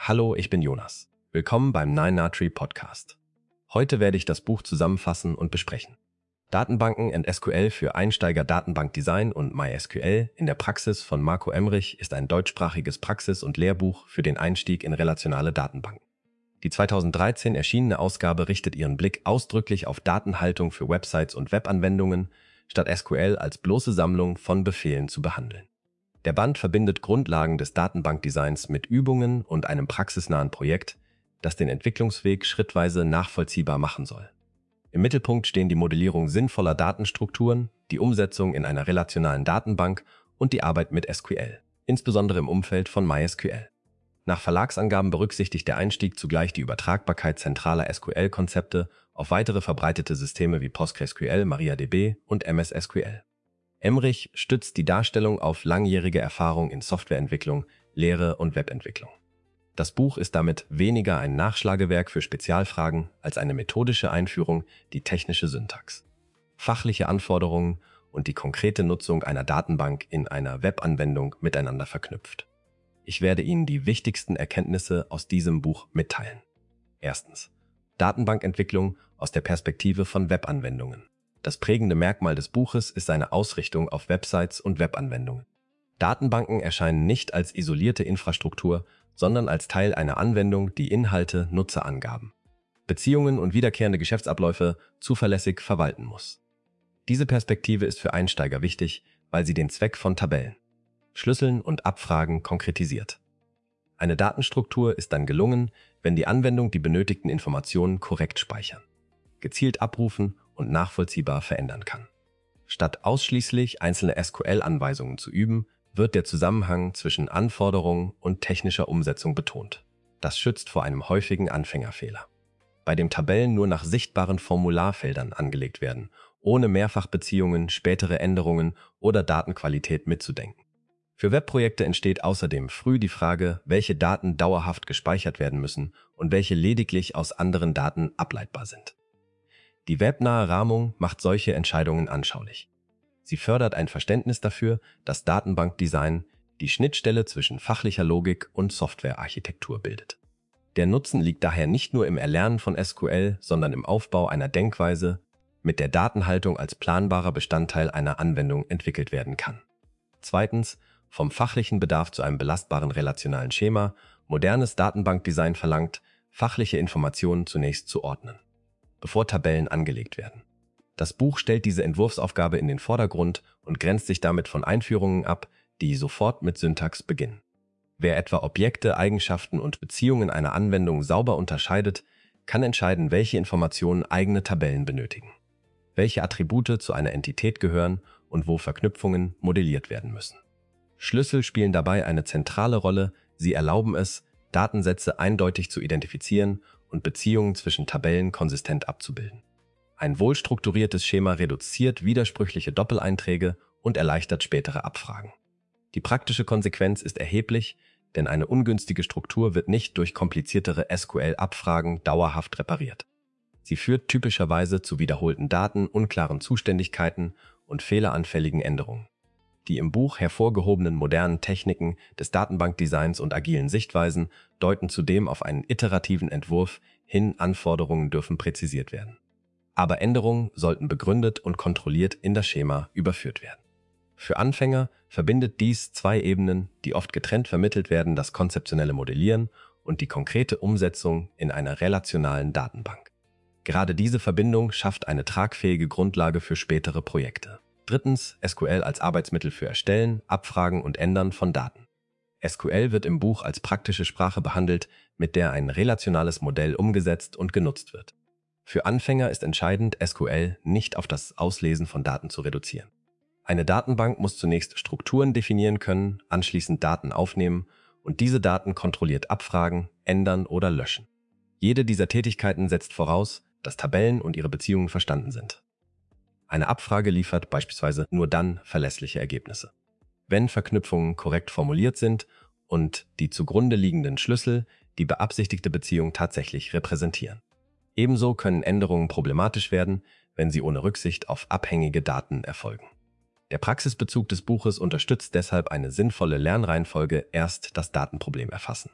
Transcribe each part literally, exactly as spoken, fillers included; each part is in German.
Hallo, ich bin Jonas. Willkommen beim Nine R Tree Podcast. Heute werde ich das Buch zusammenfassen und besprechen. Datenbanken and S Q L für Einsteiger Datenbankdesign und MySQL in der Praxis von Marco Emrich ist ein deutschsprachiges Praxis- und Lehrbuch für den Einstieg in relationale Datenbanken. Die zweitausenddreizehn erschienene Ausgabe richtet ihren Blick ausdrücklich auf Datenhaltung für Websites und Webanwendungen, statt S Q L als bloße Sammlung von Befehlen zu behandeln. Der Band verbindet Grundlagen des Datenbankdesigns mit Übungen und einem praxisnahen Projekt, das den Entwicklungsweg schrittweise nachvollziehbar machen soll. Im Mittelpunkt stehen die Modellierung sinnvoller Datenstrukturen, die Umsetzung in einer relationalen Datenbank und die Arbeit mit S Q L, insbesondere im Umfeld von MySQL. Nach Verlagsangaben berücksichtigt der Einstieg zugleich die Übertragbarkeit zentraler S Q L-Konzepte auf weitere verbreitete Systeme wie PostgreSQL, MariaDB und M S S Q L. Emrich stützt die Darstellung auf langjährige Erfahrung in Softwareentwicklung, Lehre und Webentwicklung. Das Buch ist damit weniger ein Nachschlagewerk für Spezialfragen als eine methodische Einführung, die technische Syntax, fachliche Anforderungen und die konkrete Nutzung einer Datenbank in einer Webanwendung miteinander verknüpft. Ich werde Ihnen die wichtigsten Erkenntnisse aus diesem Buch mitteilen. Erstens. Datenbankentwicklung aus der Perspektive von Webanwendungen. Das prägende Merkmal des Buches ist seine Ausrichtung auf Websites und Webanwendungen. Datenbanken erscheinen nicht als isolierte Infrastruktur, sondern als Teil einer Anwendung, die Inhalte, Nutzerangaben, Beziehungen und wiederkehrende Geschäftsabläufe zuverlässig verwalten muss. Diese Perspektive ist für Einsteiger wichtig, weil sie den Zweck von Tabellen, Schlüsseln und Abfragen konkretisiert. Eine Datenstruktur ist dann gelungen, wenn die Anwendung die benötigten Informationen korrekt speichern, gezielt abrufen und nachvollziehbar verändern kann. Statt ausschließlich einzelne S Q L-Anweisungen zu üben, wird der Zusammenhang zwischen Anforderungen und technischer Umsetzung betont. Das schützt vor einem häufigen Anfängerfehler, bei dem Tabellen nur nach sichtbaren Formularfeldern angelegt werden, ohne Mehrfachbeziehungen, spätere Änderungen oder Datenqualität mitzudenken. Für Webprojekte entsteht außerdem früh die Frage, welche Daten dauerhaft gespeichert werden müssen und welche lediglich aus anderen Daten ableitbar sind. Die webnahe Rahmung macht solche Entscheidungen anschaulich. Sie fördert ein Verständnis dafür, dass Datenbankdesign die Schnittstelle zwischen fachlicher Logik und Softwarearchitektur bildet. Der Nutzen liegt daher nicht nur im Erlernen von S Q L, sondern im Aufbau einer Denkweise, mit der Datenhaltung als planbarer Bestandteil einer Anwendung entwickelt werden kann. Zweitens, vom fachlichen Bedarf zu einem belastbaren relationalen Schema. Modernes Datenbankdesign verlangt, fachliche Informationen zunächst zu ordnen, bevor Tabellen angelegt werden. Das Buch stellt diese Entwurfsaufgabe in den Vordergrund und grenzt sich damit von Einführungen ab, die sofort mit Syntax beginnen. Wer etwa Objekte, Eigenschaften und Beziehungen einer Anwendung sauber unterscheidet, kann entscheiden, welche Informationen eigene Tabellen benötigen, welche Attribute zu einer Entität gehören und wo Verknüpfungen modelliert werden müssen. Schlüssel spielen dabei eine zentrale Rolle, sie erlauben es, Datensätze eindeutig zu identifizieren und Beziehungen zwischen Tabellen konsistent abzubilden. Ein wohlstrukturiertes Schema reduziert widersprüchliche Doppeleinträge und erleichtert spätere Abfragen. Die praktische Konsequenz ist erheblich, denn eine ungünstige Struktur wird nicht durch kompliziertere S Q L-Abfragen dauerhaft repariert. Sie führt typischerweise zu wiederholten Daten, unklaren Zuständigkeiten und fehleranfälligen Änderungen. Die im Buch hervorgehobenen modernen Techniken des Datenbankdesigns und agilen Sichtweisen deuten zudem auf einen iterativen Entwurf hin, Anforderungen dürfen präzisiert werden. Aber Änderungen sollten begründet und kontrolliert in das Schema überführt werden. Für Anfänger verbindet dies zwei Ebenen, die oft getrennt vermittelt werden, das konzeptionelle Modellieren und die konkrete Umsetzung in einer relationalen Datenbank. Gerade diese Verbindung schafft eine tragfähige Grundlage für spätere Projekte. Drittens, S Q L als Arbeitsmittel für Erstellen, Abfragen und Ändern von Daten. S Q L wird im Buch als praktische Sprache behandelt, mit der ein relationales Modell umgesetzt und genutzt wird. Für Anfänger ist entscheidend, S Q L nicht auf das Auslesen von Daten zu reduzieren. Eine Datenbank muss zunächst Strukturen definieren können, anschließend Daten aufnehmen und diese Daten kontrolliert abfragen, ändern oder löschen. Jede dieser Tätigkeiten setzt voraus, dass Tabellen und ihre Beziehungen verstanden sind. Eine Abfrage liefert beispielsweise nur dann verlässliche Ergebnisse, wenn Verknüpfungen korrekt formuliert sind und die zugrunde liegenden Schlüssel die beabsichtigte Beziehung tatsächlich repräsentieren. Ebenso können Änderungen problematisch werden, wenn sie ohne Rücksicht auf abhängige Daten erfolgen. Der Praxisbezug des Buches unterstützt deshalb eine sinnvolle Lernreihenfolge: erst das Datenproblem erfassen,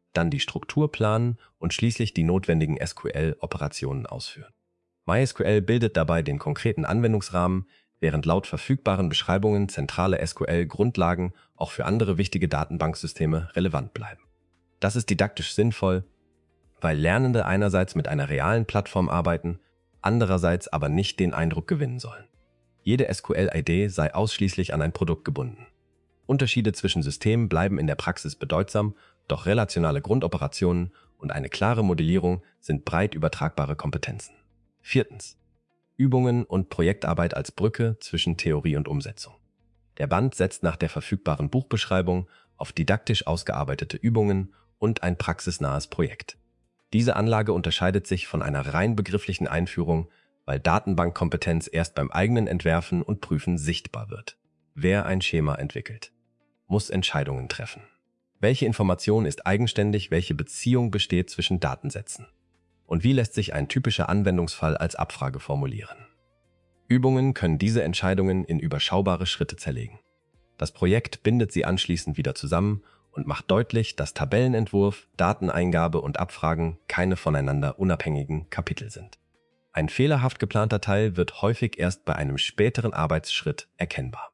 dann die Struktur planen und schließlich die notwendigen S Q L-Operationen ausführen. MySQL bildet dabei den konkreten Anwendungsrahmen, während laut verfügbaren Beschreibungen zentrale S Q L-Grundlagen auch für andere wichtige Datenbanksysteme relevant bleiben. Das ist didaktisch sinnvoll, weil Lernende einerseits mit einer realen Plattform arbeiten, andererseits aber nicht den Eindruck gewinnen sollen, jede S Q L-I D sei ausschließlich an ein Produkt gebunden. Unterschiede zwischen Systemen bleiben in der Praxis bedeutsam, doch relationale Grundoperationen und eine klare Modellierung sind breit übertragbare Kompetenzen. Viertens. Übungen und Projektarbeit als Brücke zwischen Theorie und Umsetzung. Der Band setzt nach der verfügbaren Buchbeschreibung auf didaktisch ausgearbeitete Übungen und ein praxisnahes Projekt. Diese Anlage unterscheidet sich von einer rein begrifflichen Einführung, weil Datenbankkompetenz erst beim eigenen Entwerfen und Prüfen sichtbar wird. Wer ein Schema entwickelt, muss Entscheidungen treffen. Welche Information ist eigenständig, welche Beziehung besteht zwischen Datensätzen? Und wie lässt sich ein typischer Anwendungsfall als Abfrage formulieren? Übungen können diese Entscheidungen in überschaubare Schritte zerlegen. Das Projekt bindet sie anschließend wieder zusammen und macht deutlich, dass Tabellenentwurf, Dateneingabe und Abfragen keine voneinander unabhängigen Kapitel sind. Ein fehlerhaft geplanter Teil wird häufig erst bei einem späteren Arbeitsschritt erkennbar.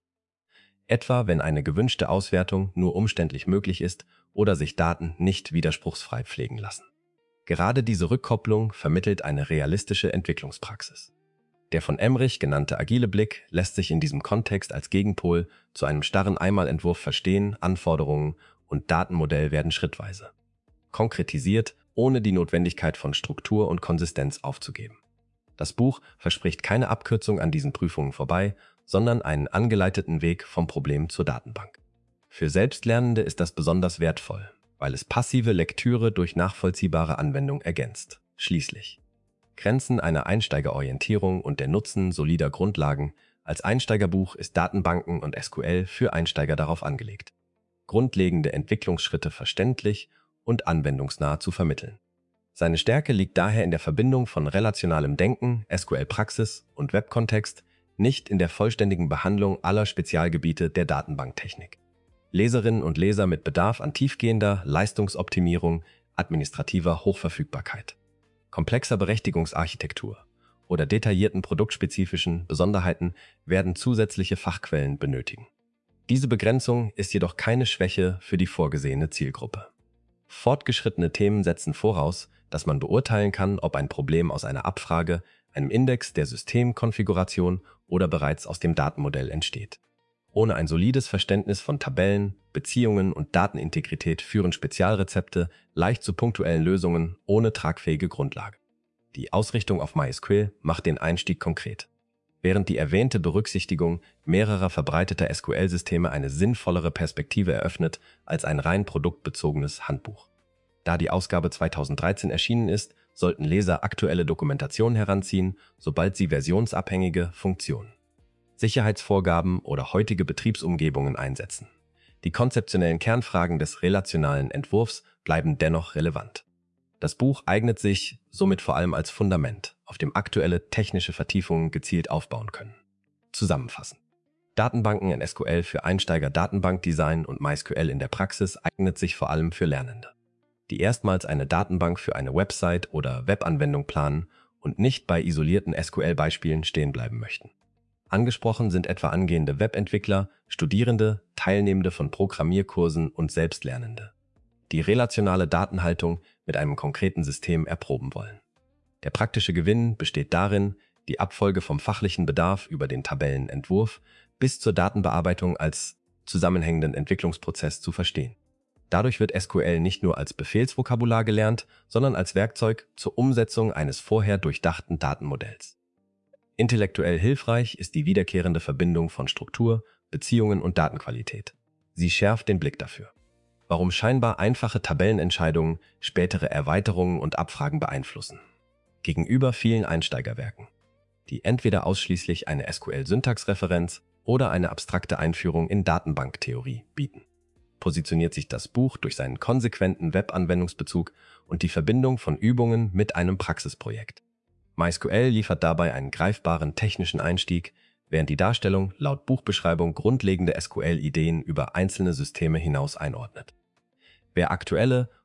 Etwa wenn eine gewünschte Auswertung nur umständlich möglich ist oder sich Daten nicht widerspruchsfrei pflegen lassen. Gerade diese Rückkopplung vermittelt eine realistische Entwicklungspraxis. Der von Emrich genannte agile Blick lässt sich in diesem Kontext als Gegenpol zu einem starren Einmalentwurf verstehen, Anforderungen und Datenmodell werden schrittweise konkretisiert, ohne die Notwendigkeit von Struktur und Konsistenz aufzugeben. Das Buch verspricht keine Abkürzung an diesen Prüfungen vorbei, sondern einen angeleiteten Weg vom Problem zur Datenbank. Für Selbstlernende ist das besonders wertvoll, weil es passive Lektüre durch nachvollziehbare Anwendung ergänzt. Schließlich Grenzen einer Einsteigerorientierung und der Nutzen solider Grundlagen. Als Einsteigerbuch ist Datenbanken und S Q L für Einsteiger darauf angelegt, grundlegende Entwicklungsschritte verständlich und anwendungsnah zu vermitteln. Seine Stärke liegt daher in der Verbindung von relationalem Denken, S Q L-Praxis und Webkontext, nicht in der vollständigen Behandlung aller Spezialgebiete der Datenbanktechnik. Leserinnen und Leser mit Bedarf an tiefgehender Leistungsoptimierung, administrativer Hochverfügbarkeit, komplexer Berechtigungsarchitektur oder detaillierten produktspezifischen Besonderheiten werden zusätzliche Fachquellen benötigen. Diese Begrenzung ist jedoch keine Schwäche für die vorgesehene Zielgruppe. Fortgeschrittene Themen setzen voraus, dass man beurteilen kann, ob ein Problem aus einer Abfrage, einem Index der Systemkonfiguration oder bereits aus dem Datenmodell entsteht. Ohne ein solides Verständnis von Tabellen, Beziehungen und Datenintegrität führen Spezialrezepte leicht zu punktuellen Lösungen ohne tragfähige Grundlage. Die Ausrichtung auf MySQL macht den Einstieg konkret, während die erwähnte Berücksichtigung mehrerer verbreiteter S Q L-Systeme eine sinnvollere Perspektive eröffnet als ein rein produktbezogenes Handbuch. Da die Ausgabe zweitausenddreizehn erschienen ist, sollten Leser aktuelle Dokumentationen heranziehen, sobald sie versionsabhängige Funktionen, Sicherheitsvorgaben oder heutige Betriebsumgebungen einsetzen. Die konzeptionellen Kernfragen des relationalen Entwurfs bleiben dennoch relevant. Das Buch eignet sich somit vor allem als Fundament, auf dem aktuelle technische Vertiefungen gezielt aufbauen können. Zusammenfassend. Datenbanken in S Q L für Einsteiger, Datenbankdesign und MySQL in der Praxis eignet sich vor allem für Lernende, die erstmals eine Datenbank für eine Website oder Webanwendung planen und nicht bei isolierten S Q L-Beispielen stehen bleiben möchten. Angesprochen sind etwa angehende Webentwickler, Studierende, Teilnehmende von Programmierkursen und Selbstlernende, die relationale Datenhaltung mit einem konkreten System erproben wollen. Der praktische Gewinn besteht darin, die Abfolge vom fachlichen Bedarf über den Tabellenentwurf bis zur Datenbearbeitung als zusammenhängenden Entwicklungsprozess zu verstehen. Dadurch wird S Q L nicht nur als Befehlsvokabular gelernt, sondern als Werkzeug zur Umsetzung eines vorher durchdachten Datenmodells. Intellektuell hilfreich ist die wiederkehrende Verbindung von Struktur, Beziehungen und Datenqualität. Sie schärft den Blick dafür, warum scheinbar einfache Tabellenentscheidungen spätere Erweiterungen und Abfragen beeinflussen. Gegenüber vielen Einsteigerwerken, die entweder ausschließlich eine S Q L-Syntaxreferenz oder eine abstrakte Einführung in Datenbanktheorie bieten, positioniert sich das Buch durch seinen konsequenten Webanwendungsbezug und die Verbindung von Übungen mit einem Praxisprojekt. MySQL liefert dabei einen greifbaren technischen Einstieg, während die Darstellung laut Buchbeschreibung grundlegende S Q L-Ideen über einzelne Systeme hinaus einordnet. Wer aktuelle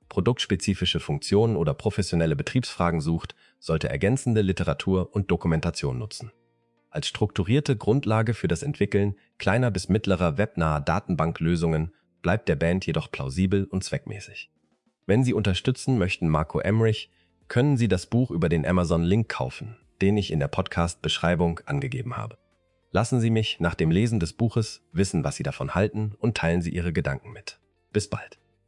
produktspezifische Funktionen oder professionelle Betriebsfragen sucht, sollte ergänzende Literatur und Dokumentation nutzen. Als strukturierte Grundlage für das Entwickeln kleiner bis mittlerer webnaher Datenbanklösungen bleibt der Band jedoch plausibel und zweckmäßig. Wenn Sie unterstützen möchten Marco Emrich, können Sie das Buch über den Amazon-Link kaufen, den ich in der Podcast-Beschreibung angegeben habe. Lassen Sie mich nach dem Lesen des Buches wissen, was Sie davon halten, und teilen Sie Ihre Gedanken mit. Bis bald.